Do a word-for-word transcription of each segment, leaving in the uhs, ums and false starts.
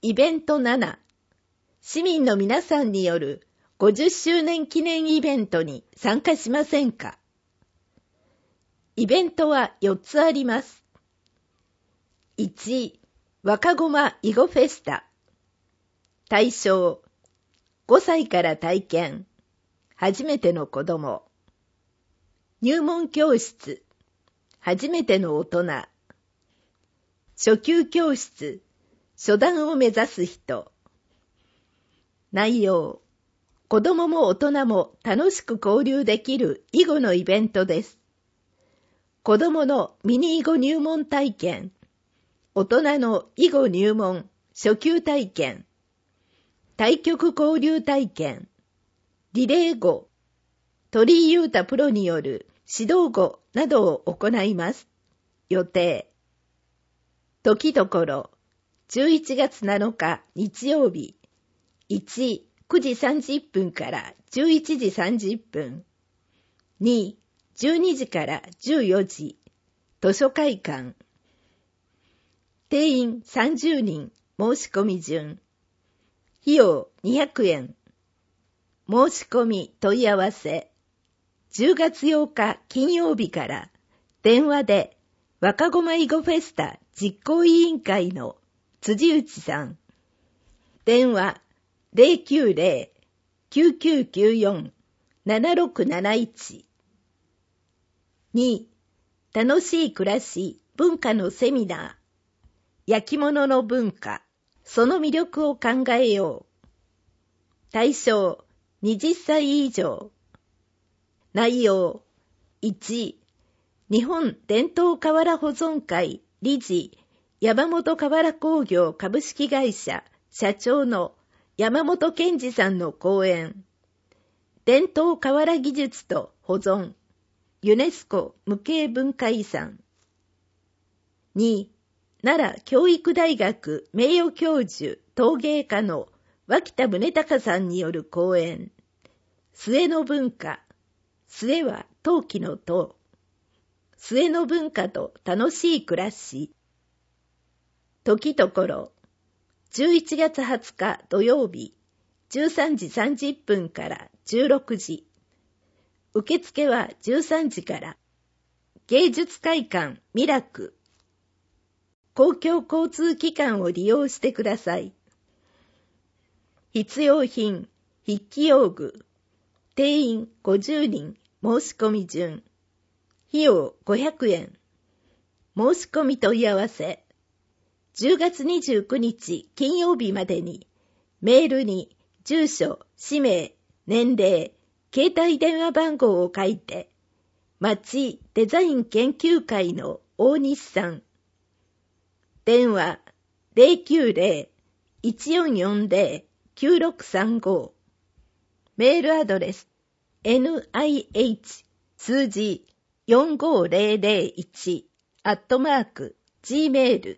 イベントなな、市民の皆さんによるごじゅっしゅうねん記念イベントに参加しませんか？イベントはよっつあります。いち、若ごま囲碁フェスタ。対象、ごさいから体験、初めての子供。入門教室、初めての大人。初級教室、初段を目指す人。内容、子供も大人も楽しく交流できる囲碁のイベントです。子供のミニ囲碁入門体験、大人の囲碁入門初級体験、対局交流体験、リレー碁、鳥居優太プロによる指導碁などを行います。予定。時ところ、じゅういちがつなのか日曜日、いち、くじさんじゅっぷんからじゅういちじさんじゅっぷん、に、じゅうにじからじゅうよじ、図書会館。定員さんじゅうにん、申し込み順。費用にひゃくえん。申し込み問い合わせ。じゅうがつようか金曜日から電話で若ごま囲碁フェスタ実行委員会の辻内さん。電話 ゼロきゅうゼロ きゅうきゅうきゅうよん ななろくなないち。に、楽しい暮らし文化のセミナー。焼き物の文化、その魅力を考えよう。対象、はたち以上。内容、いち、日本伝統瓦保存会理事、山本瓦工業株式会社社長の山本健二さんの講演。伝統瓦技術と保存、ユネスコ無形文化遺産。に、奈良教育大学名誉教授陶芸家の脇田宗隆さんによる講演。末の文化、末は陶器の陶。末の文化と楽しい暮らし。時ところ、じゅういちがつはつか土曜日、じゅうさんじさんじゅっぷんからじゅうろくじ。受付はじゅうさんじから。芸術会館ミラク。公共交通機関を利用してください。必要品、筆記用具。定員ごじゅうにん、申し込み順。費用ごひゃくえん。申し込み問い合わせ。じゅうがつにじゅうくにち金曜日までに、メールに住所、氏名、年齢、携帯電話番号を書いて、町デザイン研究会の大西さん。電話 ゼロきゅうゼロ いちよんよんゼロ きゅうろくさんご。メールアドレス エヌアイエイチ 数字よんごゼロゼロいちアットマーク gmail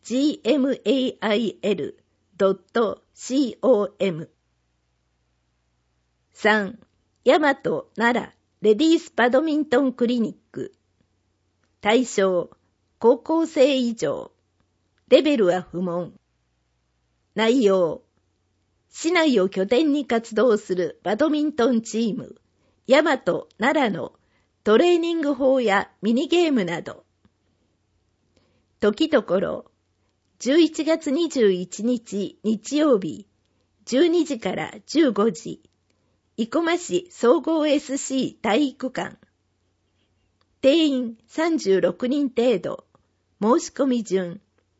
gmail ドット com。 さん、大和奈良レディースバドミントンクリニック。対象、高校生以上。レベルは不問。内容、市内を拠点に活動するバドミントンチーム、大和奈良のトレーニング法やミニゲームなど。時ところ、じゅういちがつにじゅういちにち日曜日、じゅうにじからじゅうごじ、生駒市総合 エスシー 体育館。定員さんじゅうろくにん程度、申し込み順。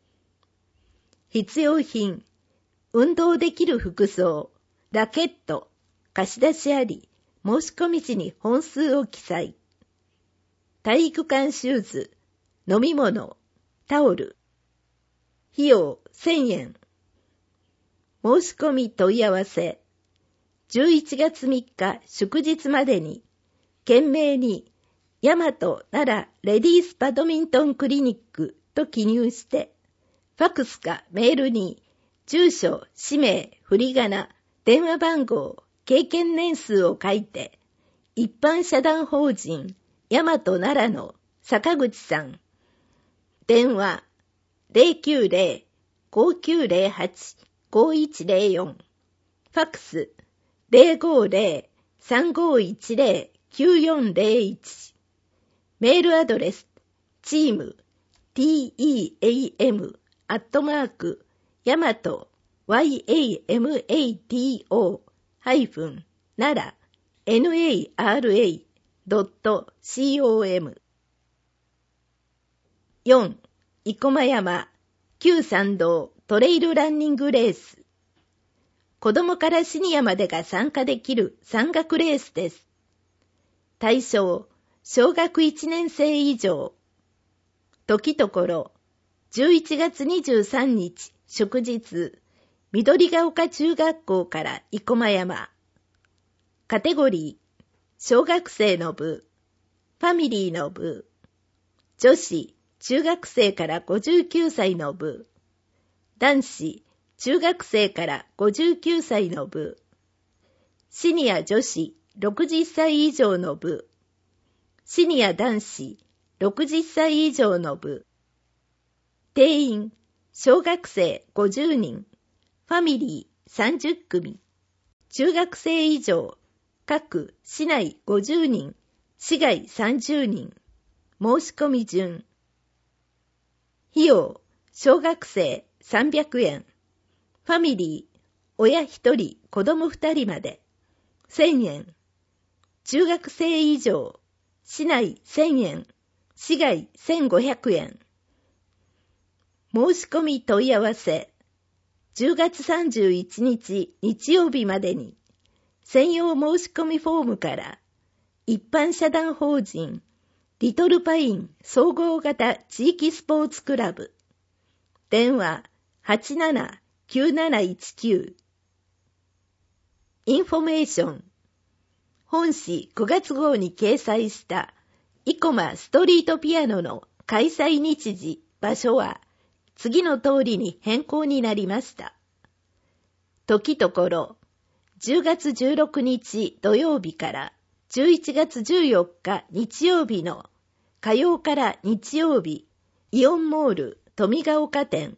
必要品、運動できる服装、ラケット、貸し出しあり、申し込み時に本数を記載。体育館シューズ、飲み物、タオル。費用せんえん。申し込み問い合わせ。じゅういちがつみっか祝日までに、懸命に大和奈良レディースバドミントンクリニックと記入して、ファクスかメールに住所、氏名、振り仮名、電話番号、経験年数を書いて、一般社団法人大和奈良の坂口さん。電話 ゼロきゅうゼロ ごきゅうゼロはちごいちゼロよん、ファックス ゼロごゼロ さんごいちゼロ きゅうよんゼロいち、メールアドレス チーム ティーイーエーエム アットマークヤマト ヤマト ハイフンナラ ナラ ドット コム。 よん. 生駒山旧参道トレイルランニングレース。子供からシニアまでが参加できる山岳レースです。対象、小学いちねん生以上。時ところ、じゅういちがつにじゅうさんにち祝日、緑が丘中学校から生駒山。カテゴリー、小学生の部、ファミリーの部、女子、中学生からごじゅうきゅうさいの部、男子、中学生からごじゅうきゅうさいの部、シニア女子ろくじゅっさい以上の部、シニア男子ろくじゅっさい以上の部、定員、小学生ごじゅうにん、ファミリーさんじゅっくみ、中学生以上、各市内ごじゅうにん、市外さんじゅうにん、申し込み順。費用、小学生さんびゃくえん、ファミリー、親ひとり、子供ふたりまで、せんえん。中学生以上、市内せんえん、市外せんごひゃくえん。申し込み問い合わせ、じゅうがつさんじゅういちにち日曜日までに、専用申し込みフォームから、一般社団法人、リトルパイン総合型地域スポーツクラブ、電話 はちななきゅうなないちきゅう。インフォメーション。本誌くがつ号に掲載した生駒ストリートピアノの開催日時、場所は次の通りに変更になりました。時ところ、じゅうがつじゅうろくにち土曜日からじゅういちがつじゅうよっか日曜日の火曜から日曜日、イオンモール富ヶ丘店。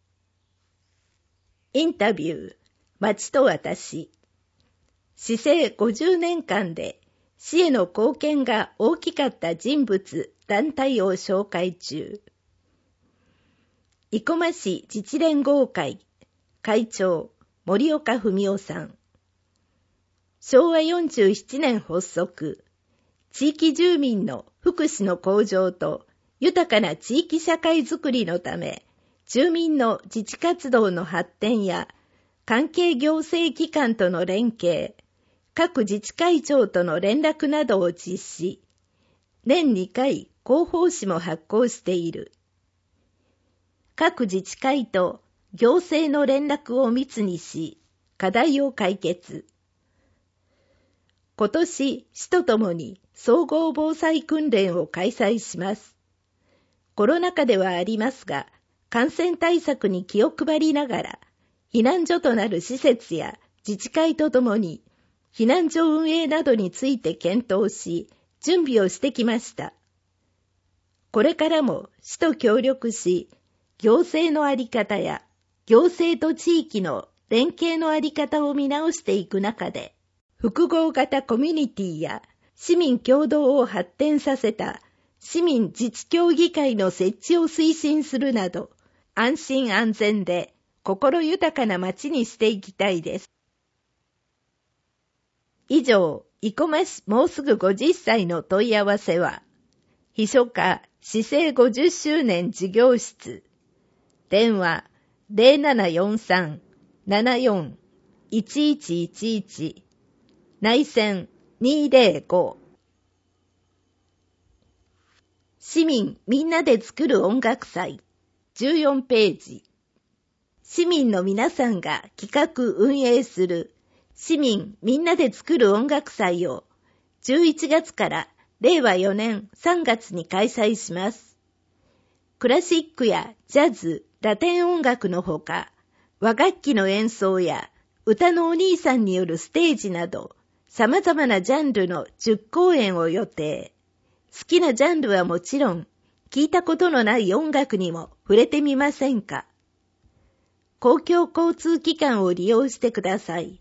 インタビュー、町と私。市政ごじゅうねんかんで市への貢献が大きかった人物、団体を紹介中。生駒市自治連合会会長、森岡文夫さん。しょうわよんじゅうななねん発足。地域住民の福祉の向上と豊かな地域社会づくりのため、住民の自治活動の発展や関係行政機関との連携、各自治会長との連絡などを実施、年にかい広報誌も発行している。各自治会と行政の連絡を密にし、課題を解決。今年、市とともに総合防災訓練を開催します。コロナ禍ではありますが、感染対策に気を配りながら、避難所となる施設や自治会とともに、避難所運営などについて検討し、準備をしてきました。これからも市と協力し、行政の在り方や行政と地域の連携の在り方を見直していく中で、複合型コミュニティや市民共同を発展させた市民自治協議会の設置を推進するなど、安心安全で心豊かな街にしていきたいです。以上、生駒市もうすぐごじゅっさいの問い合わせは、秘書課市政ごじゅっしゅうねん事業室、電話 ゼロななよんさん ななよん いちいちいちいち、内線にーぜろご。市民みんなで作る音楽祭じゅうよんページ。市民の皆さんが企画運営する市民みんなで作る音楽祭をじゅういちがつかられいわよねんさんがつに開催します。クラシックやジャズ、ラテン音楽のほか、和楽器の演奏や歌のお兄さんによるステージなど、様々なジャンルのじゅっこうえんを予定。好きなジャンルはもちろん、聞いたことのない音楽にも触れてみませんか。 公共交通機関を利用してください。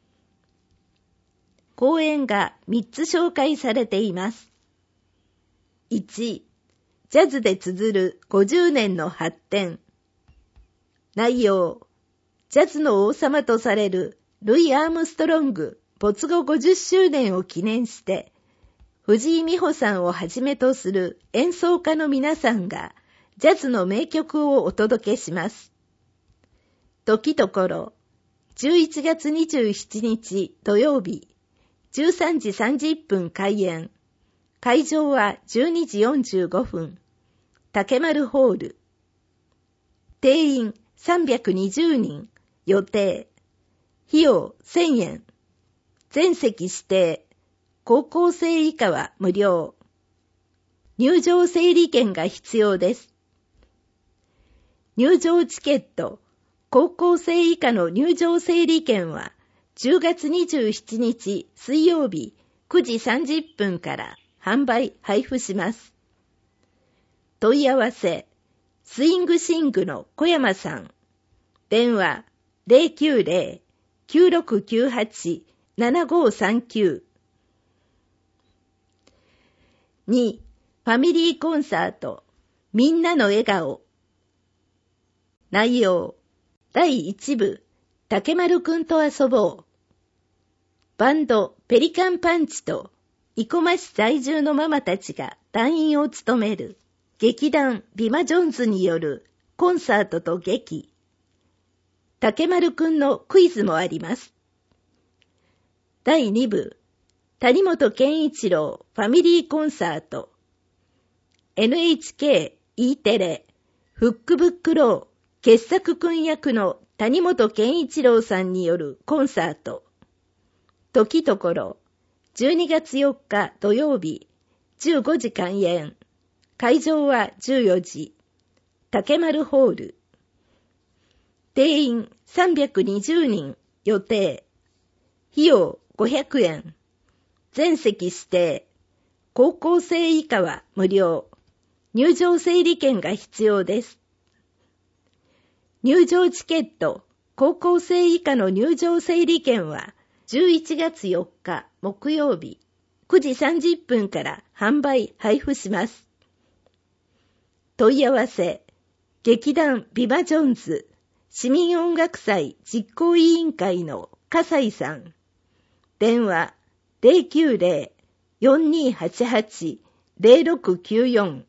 講演がみっつ紹介されています。いち、ジャズで綴るごじゅうねんの発展。内容、ジャズの王様とされるルイ・アームストロング没後ごじゅっしゅうねんを記念して、藤井美穂さんをはじめとする演奏家の皆さんがジャズの名曲をお届けします。時ところ、じゅういちがつにじゅうしちにち土曜日、じゅうさんじさんじゅっぷん開演。会場はじゅうにじよんじゅうごふん。竹丸ホール。定員さんびゃくにじゅうにん。予定。費用せんえん。全席指定。高校生以下は無料。入場整理券が必要です。入場チケット。高校生以下の入場整理券はじゅうがつにじゅうしちにち水曜日くじさんじゅっぷんから販売配布します。問い合わせ、スイングシングの小山さん。電話 ゼロきゅうゼロ きゅうろくきゅうはち ななごさんきゅう。に、ファミリーコンサート、みんなの笑顔。内容、だいいちぶ、竹丸くんと遊ぼう。バンドペリカンパンチと生駒市在住のママたちが団員を務める劇団ビマジョンズによるコンサートと劇。竹丸くんのクイズもあります。だいにぶ、谷本健一郎ファミリーコンサート。エヌエイチケー、E テレ、フックブックロー、傑作くん役の谷本健一郎さんによるコンサート。時ところ、じゅうにがつよっか土曜日、じゅうごじ開演。会場はじゅうよじ。竹丸ホール。定員さんびゃくにじゅうにん。予定。費用ごひゃくえん。全席指定。高校生以下は無料。入場整理券が必要です。入場チケット、高校生以下の入場整理券はじゅういちがつよっか木曜日くじさんじゅっぷんから販売配布します。問い合わせ、劇団ビバジョンズ市民音楽祭実行委員会の笠井さん。電話 ゼロきゅうゼロ よんにーはちはち ゼロろくきゅうよん。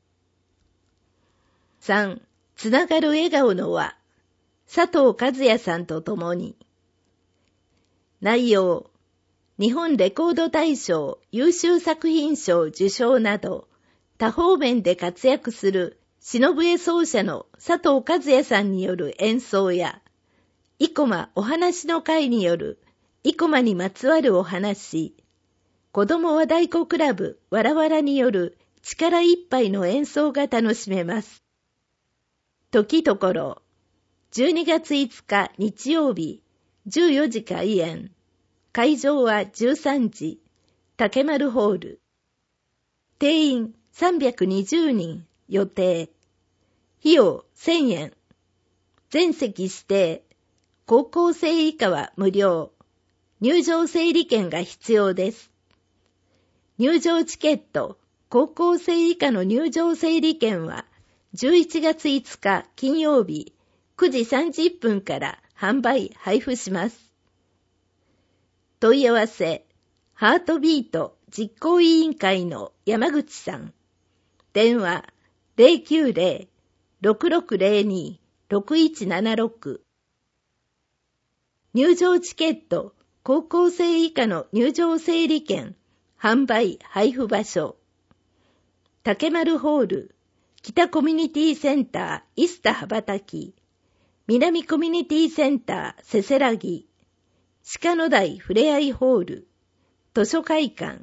さん. つながる笑顔の輪、佐藤和也さんと共に。内容、日本レコード大賞優秀作品賞受賞など、多方面で活躍する篠笛奏者の佐藤和也さんによる演奏や、生駒お話の会による生駒にまつわるお話、子供和太鼓クラブわらわらによる力いっぱいの演奏が楽しめます。時ところ、じゅうにがついつか日曜日、じゅうよじ開演。会場はじゅうさんじ。竹丸ホール。定員さんびゃくにじゅうにん。予定。費用せんえん。全席指定。高校生以下は無料。入場整理券が必要です。入場チケット、高校生以下の入場整理券はじゅういちがついつか金曜日くじさんじゅっぷんから販売配布します。問い合わせ、ハートビート実行委員会の山口さん。電話ゼロきゅうゼロ ろくろくゼロに ろくいちななろく。入場チケット、高校生以下の入場整理券、販売配布場所。竹丸ホール、北コミュニティセンター、イスタ羽ばたき、南コミュニティセンター、せせらぎ、鹿野台ふれあいホール、図書会館。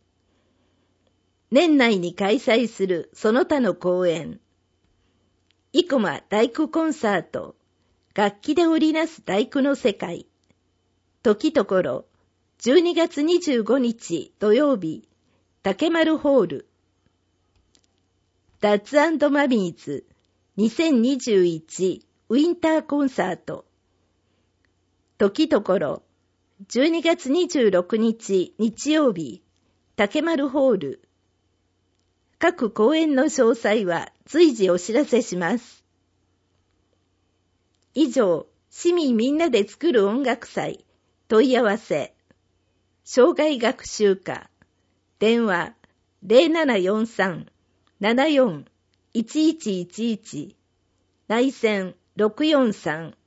年内に開催するその他の公演。生駒太鼓コンサート、楽器で織りなす太鼓の世界。時ところ、じゅうにがつにじゅうごにち土曜日、竹丸ホール。ダッツ&マミーズにせんにじゅういちウィンターコンサート。時ところ、じゅうにがつにじゅうろくにち日曜日、竹丸ホール。各公演の詳細は随時お知らせします。以上、市民みんなで作る音楽祭、問い合わせ。障害学習課、電話 ゼロななよんさん ななよん いちいちいちいち、内線ろくよんさん